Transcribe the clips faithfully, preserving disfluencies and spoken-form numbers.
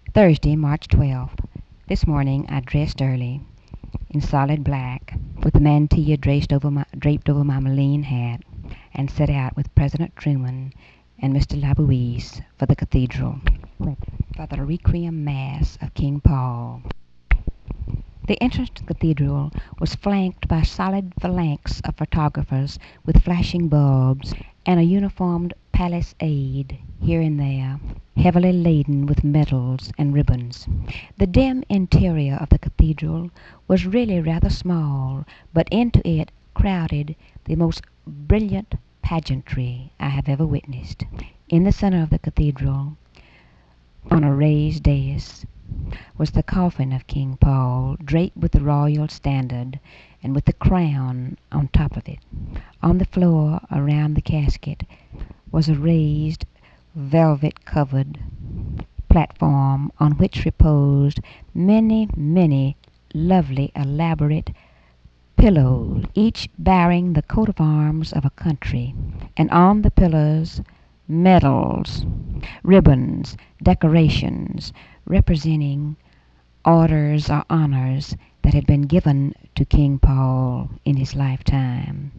Thursday, March twelfth. This morning I dressed early in solid black with the mantilla draped over my, draped over my Malines hat and set out with President Truman and Mister Labouisse for the cathedral for the Requiem Mass of King Paul. The entrance to the cathedral was flanked by a solid phalanx of photographers with flashing bulbs and a uniformed palisade here and there, heavily laden with medals and ribbons. The dim interior of the cathedral was really rather small, but into it crowded the most brilliant pageantry I have ever witnessed. In the center of the cathedral, on a raised dais, was the coffin of King Paul, draped with the royal standard and with the crown on top of it. On the floor around the casket was a raised, velvet-covered platform on which reposed many, many lovely, elaborate pillows, each bearing the coat of arms of a country, and on the pillars medals, ribbons, decorations representing orders or honors that had been given to King Paul in his lifetime.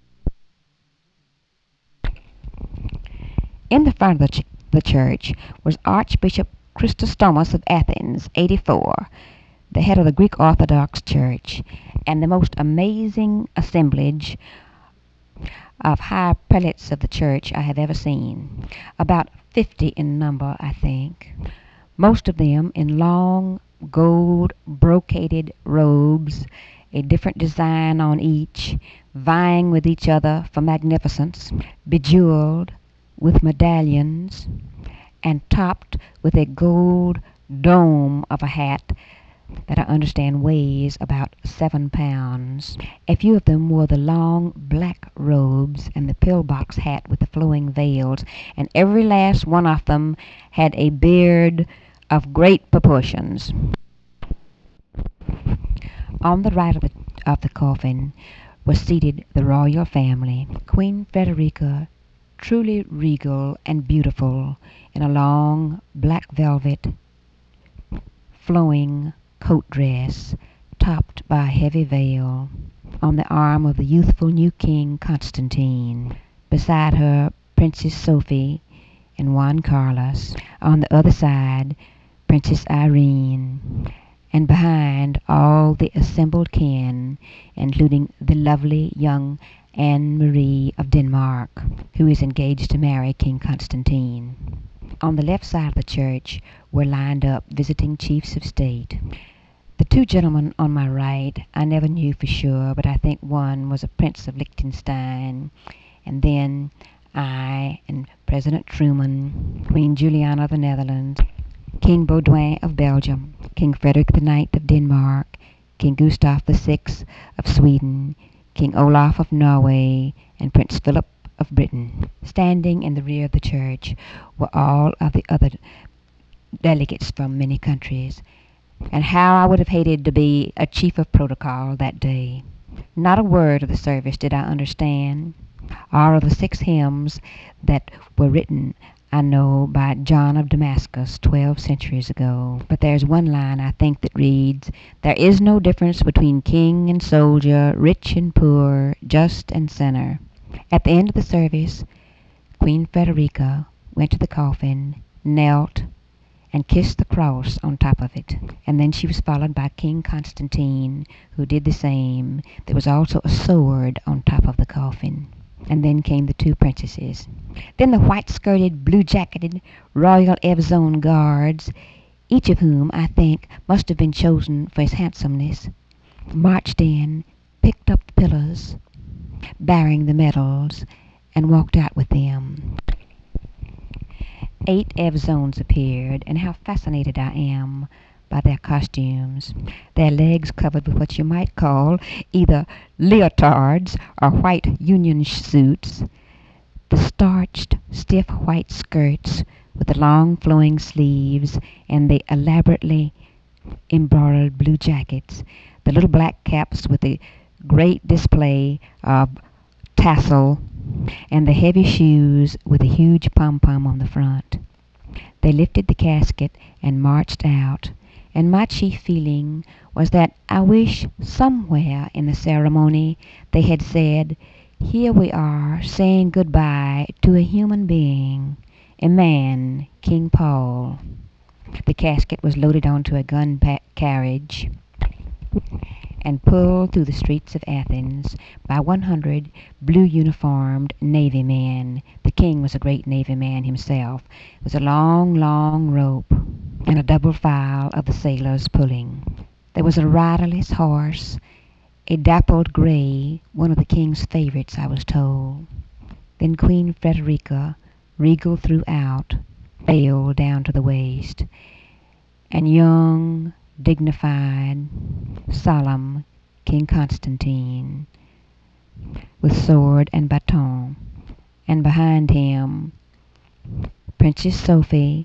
In the front of the, ch- the church was Archbishop Chrysostomus of Athens, eighty-four, the head of the Greek Orthodox Church, and the most amazing assemblage of high prelates of the church I have ever seen. About fifty in number, I think. Most of them in long gold brocaded robes, a different design on each, vying with each other for magnificence, bejeweled with medallions, and topped with a gold dome of a hat that I understand weighs about seven pounds. A few of them wore the long black robes and the pillbox hat with the flowing veils, and every last one of them had a beard of great proportions. On the right of the, of the coffin was seated the royal family, Queen Frederica, truly regal and beautiful, in a long black velvet flowing coat dress topped by a heavy veil, on the arm of the youthful new king Constantine. Beside her, Princess Sophie and Juan Carlos. On the other side, Princess Irene. And behind, all the assembled kin, including the lovely young Anne Marie of Denmark, who is engaged to marry King Constantine. On the left side of the church were lined up visiting chiefs of state. The two gentlemen on my right I never knew for sure, but I think one was a Prince of Liechtenstein, and then I and President Truman, Queen Juliana of the Netherlands, King Baudouin of Belgium, King Frederick the Ninth of Denmark, King Gustav the Sixth of Sweden, King Olaf of Norway, and Prince Philip of Britain. Standing in the rear of the church were all of the other delegates from many countries. And how I would have hated to be a chief of protocol that day. Not a word of the service did I understand. All of the six hymns that were written, I know, by John of Damascus twelve centuries ago. But there's one line I think that reads, "There is no difference between king and soldier, rich and poor, just and sinner." At the end of the service, Queen Frederica went to the coffin, knelt, and kissed the cross on top of it. And then she was followed by King Constantine, who did the same. There was also a sword on top of the coffin. And then came the two princesses. Then the white-skirted, blue-jacketed Royal Evzone Guards, each of whom, I think, must have been chosen for his handsomeness, marched in, picked up the pillars, bearing the medals, and walked out with them. Eight Evzones appeared, and how fascinated I am by their costumes, their legs covered with what you might call either leotards or white union suits, the starched, stiff white skirts with the long flowing sleeves, and the elaborately embroidered blue jackets, the little black caps with the great display of tassel, and the heavy shoes with a huge pom-pom on the front. They lifted the casket and marched out, and my chief feeling was that I wish somewhere in the ceremony they had said, "Here we are saying good-bye to a human being, a man, King Paul." The casket was loaded onto a gun pa- carriage and pulled through the streets of Athens by one hundred blue-uniformed Navy men. The king was a great Navy man himself. It was a long, long rope, and a double file of the sailors pulling. There was a riderless horse, a dappled gray, one of the king's favorites, I was told. Then Queen Frederica, regal throughout, veiled down to the waist, and young, dignified, solemn King Constantine, with sword and baton, and behind him Princess Sophie,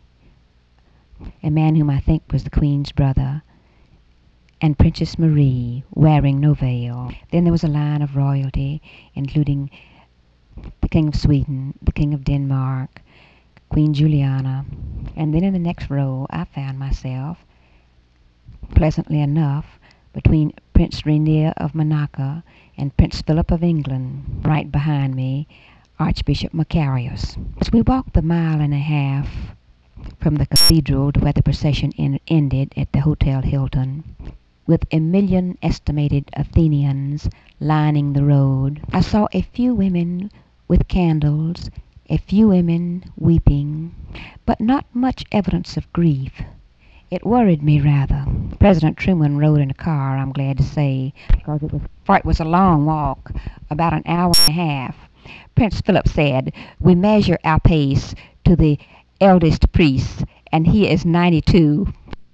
a man whom I think was the Queen's brother, and Princess Marie, wearing no veil. Then there was a line of royalty, including the King of Sweden, the King of Denmark, Queen Juliana, and then in the next row I found myself, pleasantly enough, between Prince Rainier of Monaco and Prince Philip of England. Right behind me, Archbishop Macarius. As we walked the mile and a half from the cathedral to where the procession in, ended at the Hotel Hilton, with a million estimated Athenians lining the road, I saw a few women with candles, a few women weeping, but not much evidence of grief. It worried me rather. President Truman rode in a car, I'm glad to say, because it was, for it was a long walk, about an hour and a half. Prince Philip said, "We measure our pace to the eldest priest, and he is ninety-two.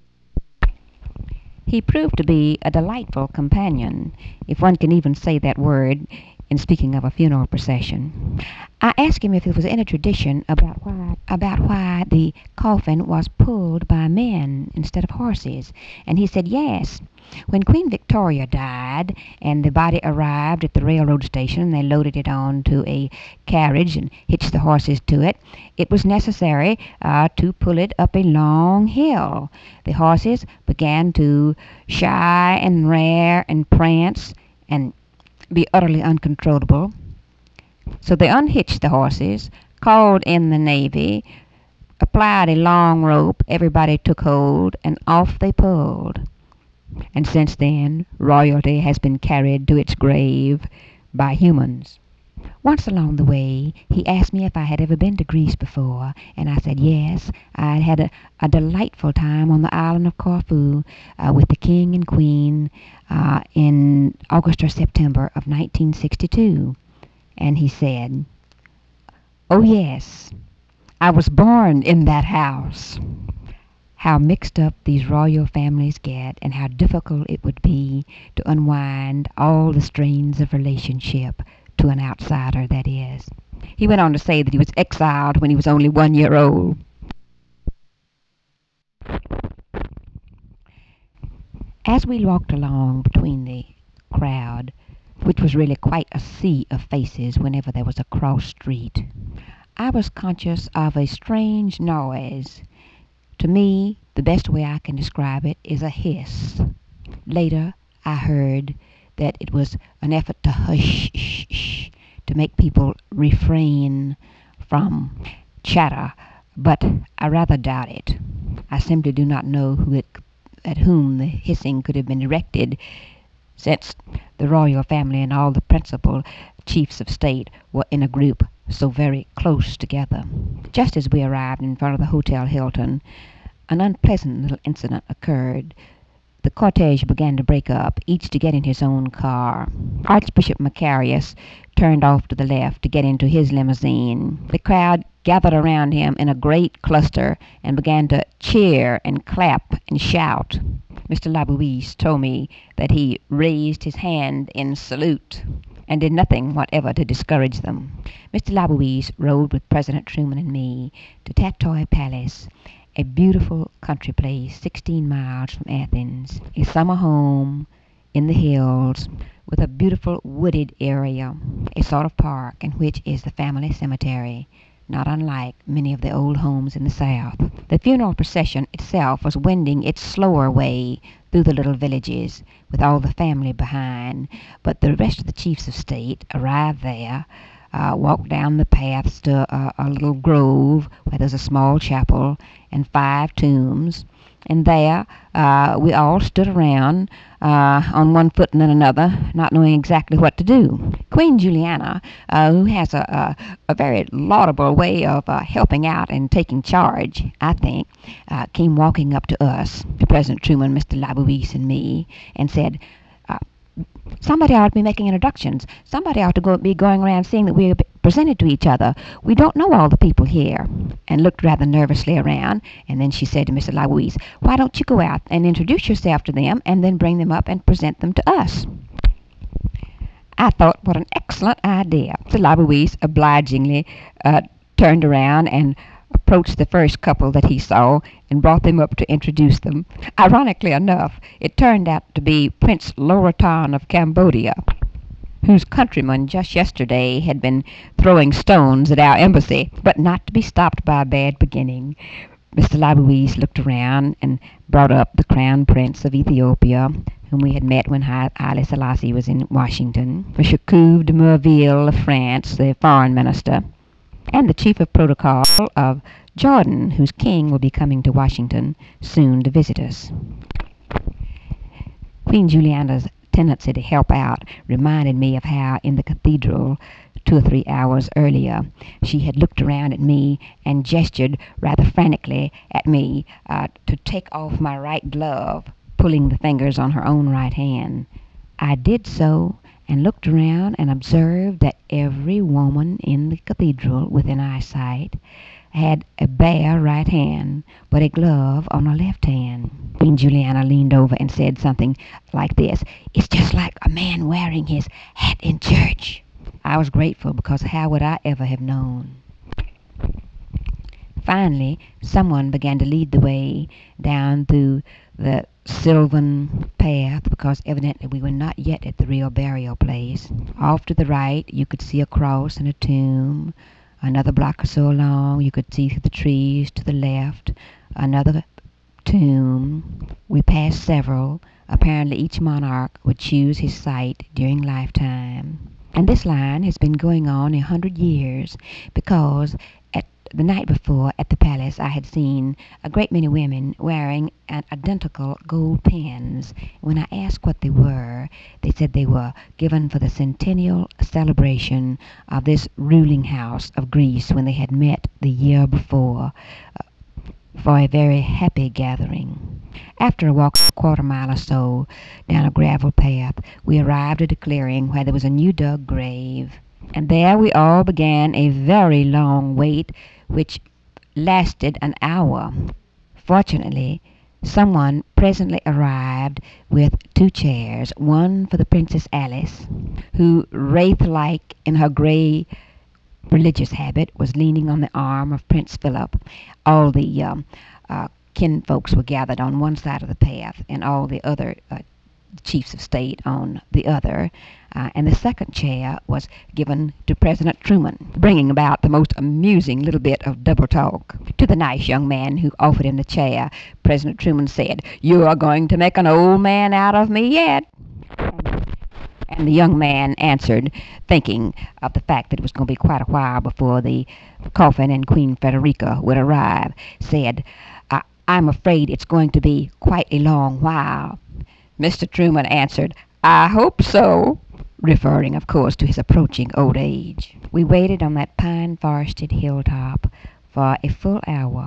He proved to be a delightful companion, if one can even say that word in speaking of a funeral procession. I asked him if there was any tradition about why, about why the coffin was pulled by men instead of horses, and he said yes. When Queen Victoria died and the body arrived at the railroad station and they loaded it onto a carriage and hitched the horses to it, it was necessary uh, to pull it up a long hill. The horses began to shy and rear and prance and be utterly uncontrollable. So they unhitched the horses, called in the Navy, applied a long rope, everybody took hold, and off they pulled. And since then, royalty has been carried to its grave by humans. Once along the way, he asked me if I had ever been to Greece before, and I said yes. I had had a, a delightful time on the island of Corfu uh, with the king and queen uh, in August or September of nineteen sixty-two. And he said, "Oh yes, I was born in that house." How mixed up these royal families get, and how difficult it would be to unwind all the strains of relationship to an outsider, that is. He went on to say that he was exiled when he was only one year old. As we walked along between the crowd, which was really quite a sea of faces whenever there was a cross street, I was conscious of a strange noise. To me, the best way I can describe it is a hiss. Later, I heard that it was an effort to hush, shh, shh, to make people refrain from chatter, but I rather doubt it. I simply do not know who it, at whom the hissing could have been directed, since the royal family and all the principal chiefs of state were in a group so very close together. Just as we arrived in front of the Hotel Hilton, an unpleasant little incident occurred. The cortege began to break up, each to get in his own car. Archbishop Macarius turned off to the left to get into his limousine. The crowd gathered around him in a great cluster and began to cheer and clap and shout. Mister Labouisse told me that he raised his hand in salute and did nothing whatever to discourage them. Mister Labouisse rode with President Truman and me to Tatoi Palace, a beautiful country place sixteen miles from Athens, a summer home in the hills with a beautiful wooded area, a sort of park in which is the family cemetery. not unlike many of the old homes in the South. The funeral procession itself was wending its slower way through the little villages, with all the family behind, but the rest of the chiefs of state arrived there, uh, walked down the paths to a, a little grove where there's a small chapel and five tombs, and there uh, we all stood around uh, on one foot and then another, not knowing exactly what to do. Queen Juliana, uh, who has a, a, a very laudable way of uh, helping out and taking charge, I think, uh, came walking up to us, to President Truman, Mister LaBouisse, and me, and said, uh, somebody ought to be making introductions. Somebody ought to go, be going around seeing that we're presented to each other. We don't know all the people here. And looked rather nervously around. And then she said to Mister LaBouisse, why don't you go out and introduce yourself to them and then bring them up and present them to us? I thought, what an excellent idea. Mister LaBouisse obligingly uh, turned around and approached the first couple that he saw and brought them up to introduce them. Ironically enough, it turned out to be Prince Lorotan of Cambodia, whose countrymen just yesterday had been throwing stones at our embassy, but not to be stopped by a bad beginning. Mister LaBouisse looked around and brought up the Crown Prince of Ethiopia, whom we had met when Haile Selassie was in Washington, Monsieur Couve de Merville of France, the foreign minister, and the chief of protocol of Jordan, whose king will be coming to Washington soon to visit us. Queen Juliana's tendency to help out reminded me of how in the cathedral two or three hours earlier she had looked around at me and gestured rather frantically at me uh, to take off my right glove, pulling the fingers on her own right hand. I did so and looked around and observed that every woman in the cathedral within eyesight had a bare right hand, but a glove on her left hand. Queen Juliana leaned over and said something like this, it's just like a man wearing his hat in church. I was grateful, because how would I ever have known? Finally, someone began to lead the way down through the sylvan path, because evidently we were not yet at the real burial place. Off to the right, you could see a cross and a tomb. Another block or so along, you could see through the trees to the left another tomb. We passed several. Apparently each monarch would choose his site during lifetime. And this line has been going on a hundred years, because at the night before at the palace I had seen a great many women wearing an identical gold pins. When I asked what they were, they said they were given for the centennial celebration of this ruling house of Greece when they had met the year before uh, for a very happy gathering. After a walk of a quarter mile or so down a gravel path, we arrived at a clearing where there was a new dug grave. And there we all began a very long wait, which lasted an hour. Fortunately, someone presently arrived with two chairs, one for the Princess Alice, who, wraith-like in her gray religious habit, was leaning on the arm of Prince Philip. All the um, uh, kinfolks were gathered on one side of the path, and all the other uh, chiefs of state on the other, uh, and the second chair was given to President Truman, bringing about the most amusing little bit of double talk. To the nice young man who offered him the chair, President Truman said, "You are going to make an old man out of me yet." And the young man answered, thinking of the fact that it was going to be quite a while before the coffin and Queen Frederica would arrive, said, I- I'm afraid it's going to be quite a long while. Mister Truman answered, "I hope so," referring, of course, to his approaching old age. We waited on that pine-forested hilltop for a full hour.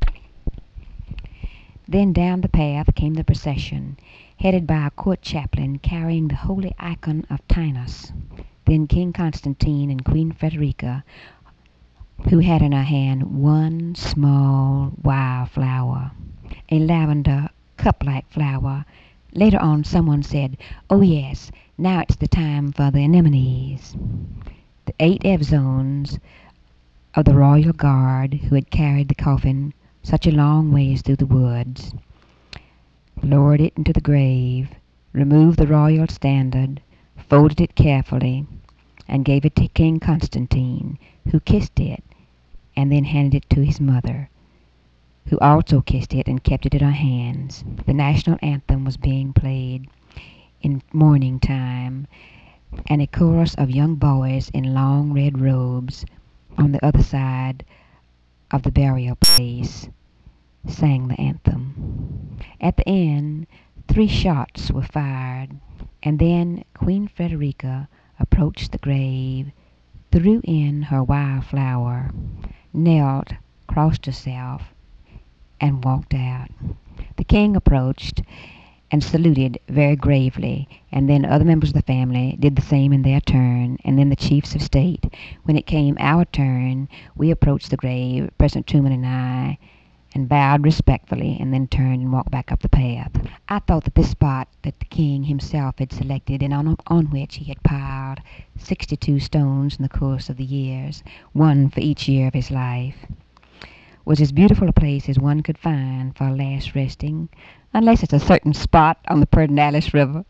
Then down the path came the procession, headed by a court chaplain carrying the holy icon of Tanis. Then King Constantine and Queen Frederica, who had in her hand one small wild flower, a lavender cup-like flower. Later on, someone said, "Oh yes, now it's the time for the anemones." The eight Evzones of the royal guard who had carried the coffin such a long ways through the woods lowered it into the grave, removed the royal standard, folded it carefully, and gave it to King Constantine, who kissed it and then handed it to his mother, who also kissed it and kept it in her hands. The national anthem was being played in morning time, and a chorus of young boys in long red robes on the other side of the burial place sang the anthem. At the end, three shots were fired, and then Queen Frederica approached the grave, threw in her wild flower, knelt, crossed herself, and walked out. The king approached and saluted very gravely, and then other members of the family did the same in their turn, and then the chiefs of state. When it came our turn, we approached the grave, President Truman and I, and bowed respectfully, and then turned and walked back up the path. I thought that this spot that the king himself had selected, and on, on which he had piled sixty-two stones in the course of the years, one for each year of his life, was as beautiful a place as one could find for a last resting, unless it's a certain spot on the Pedernales River.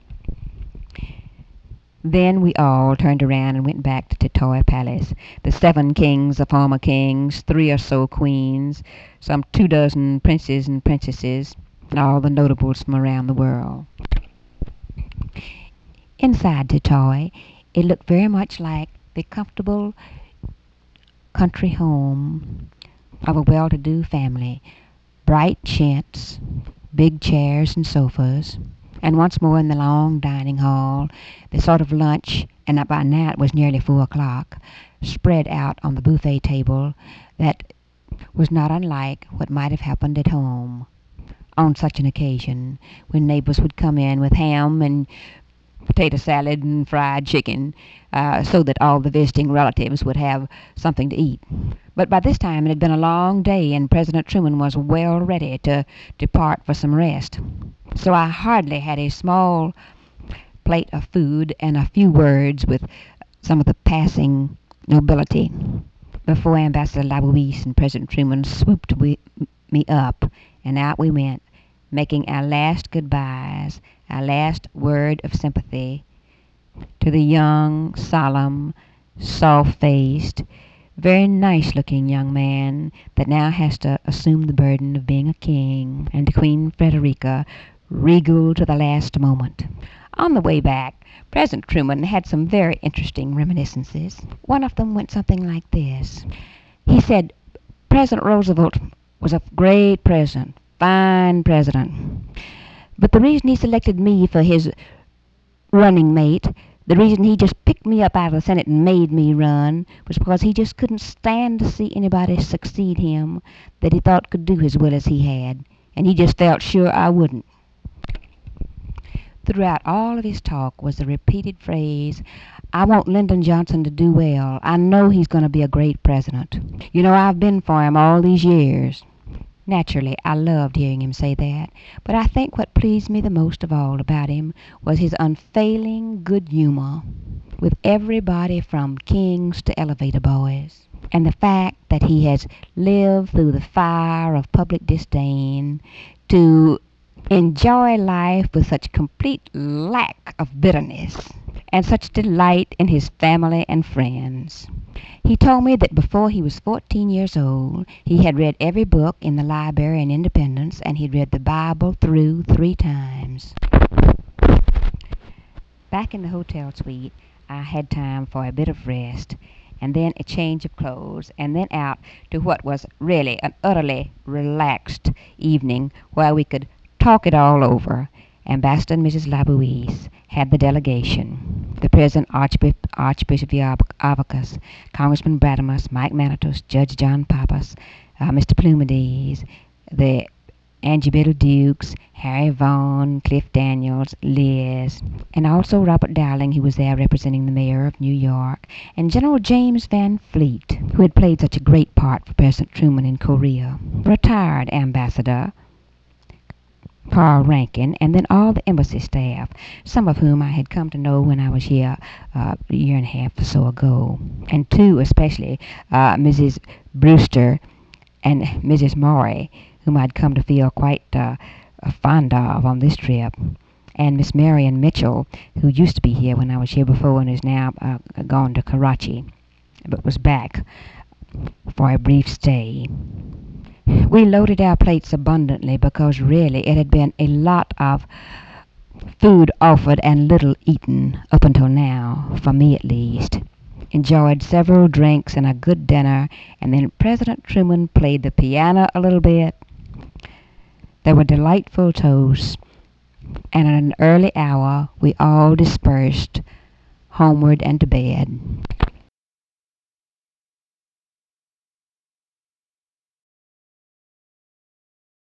Then we all turned around and went back to Tortoy Palace. The seven kings of former kings, three or so queens, some two dozen princes and princesses, and all the notables from around the world. Inside Tortoy, it looked very much like the comfortable country home of a well-to-do family. Bright chintz, big chairs and sofas, and once more in the long dining hall, the sort of lunch, and by now it was nearly four o'clock, spread out on the buffet table that was not unlike what might have happened at home on such an occasion, when neighbors would come in with ham and potato salad and fried chicken, uh, so that all the visiting relatives would have something to eat. But by this time it had been a long day, and President Truman was well ready to depart for some rest. So I hardly had a small plate of food and a few words with some of the passing nobility before Ambassador Labouisse and President Truman swooped we, me up, and out we went, making our last goodbyes, our last word of sympathy to the young, solemn, soft-faced, very nice-looking young man that now has to assume the burden of being a king, and to Queen Frederica, regal to the last moment. On the way back, President Truman had some very interesting reminiscences. One of them went something like this. He said, President Roosevelt was a great president, fine president. But the reason he selected me for his running mate, the reason he just picked me up out of the Senate and made me run, was because he just couldn't stand to see anybody succeed him that he thought could do as well as he had, and he just felt sure I wouldn't. Throughout all of his talk was the repeated phrase, I want Lyndon Johnson to do well. I know he's going to be a great president. You know, I've been for him all these years. Naturally, I loved hearing him say that, but I think what pleased me the most of all about him was his unfailing good humor with everybody from kings to elevator boys, and the fact that he has lived through the fire of public disdain to enjoy life with such complete lack of bitterness and such delight in his family and friends. He told me that before he was fourteen years old, he had read every book in the library in Independence, and he'd read the Bible through three times. Back in the hotel suite, I had time for a bit of rest, and then a change of clothes, and then out to what was really an utterly relaxed evening where we could talk it all over. Ambassador and Missus Labouisse had the delegation. The President, Archbishop, Archbishop Avacus, Congressman Bradamus, Mike Manitos, Judge John Pappas, uh, Mister Plumides, the Angie Biddle Dukes, Harry Vaughn, Cliff Daniels, Liz, and also Robert Dowling, who was there representing the mayor of New York, and General James Van Fleet, who had played such a great part for President Truman in Korea, retired ambassador Carl Rankin, and then all the embassy staff, some of whom I had come to know when I was here uh, a year and a half or so ago, and two especially, uh, Missus Brewster and Missus Maury, whom I'd come to feel quite uh, fond of on this trip, and Miss Marion Mitchell, who used to be here when I was here before and is now uh, gone to Karachi, but was back for a brief stay. We loaded our plates abundantly because really it had been a lot of food offered and little eaten up until now, for me at least. Enjoyed several drinks and a good dinner, and then President Truman played the piano a little bit. There were delightful toasts, and at an early hour we all dispersed homeward and to bed.